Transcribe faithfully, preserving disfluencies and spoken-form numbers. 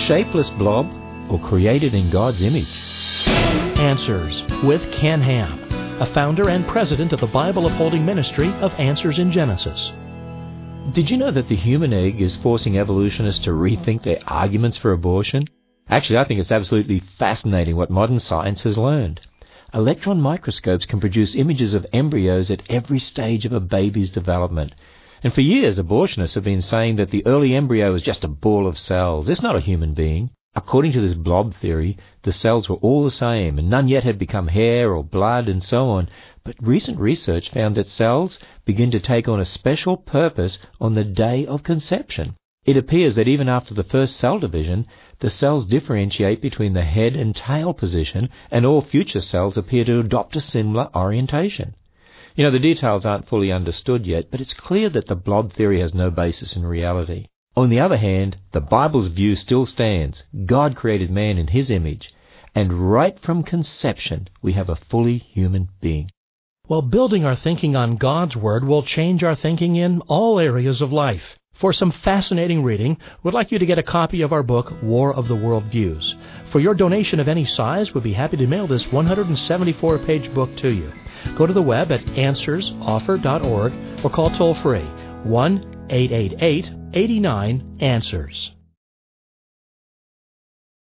shapeless blob or created in God's image? Answers with Ken Ham, a founder and president of the Bible Upholding Ministry of Answers in Genesis. Did you know that the human egg is forcing evolutionists to rethink their arguments for abortion? Actually, I think it's absolutely fascinating what modern science has learned. Electron microscopes can produce images of embryos at every stage of a baby's development. And for years, abortionists have been saying that the early embryo is just a ball of cells. It's not a human being. According to this blob theory, the cells were all the same, and none yet had become hair or blood and so on. But recent research found that cells begin to take on a special purpose on the day of conception. It appears that even after the first cell division, the cells differentiate between the head and tail position, and all future cells appear to adopt a similar orientation. You know, the details aren't fully understood yet, but it's clear that the blob theory has no basis in reality. On the other hand, the Bible's view still stands. God created man in his image, and right from conception, we have a fully human being. Well, building our thinking on God's Word will change our thinking in all areas of life. For some fascinating reading, we'd like you to get a copy of our book, War of the World Views. For your donation of any size, we'd be happy to mail this one hundred seventy-four page book to you. Go to the web at answers offer dot org or call toll-free one eight eight eight, eight nine, answers.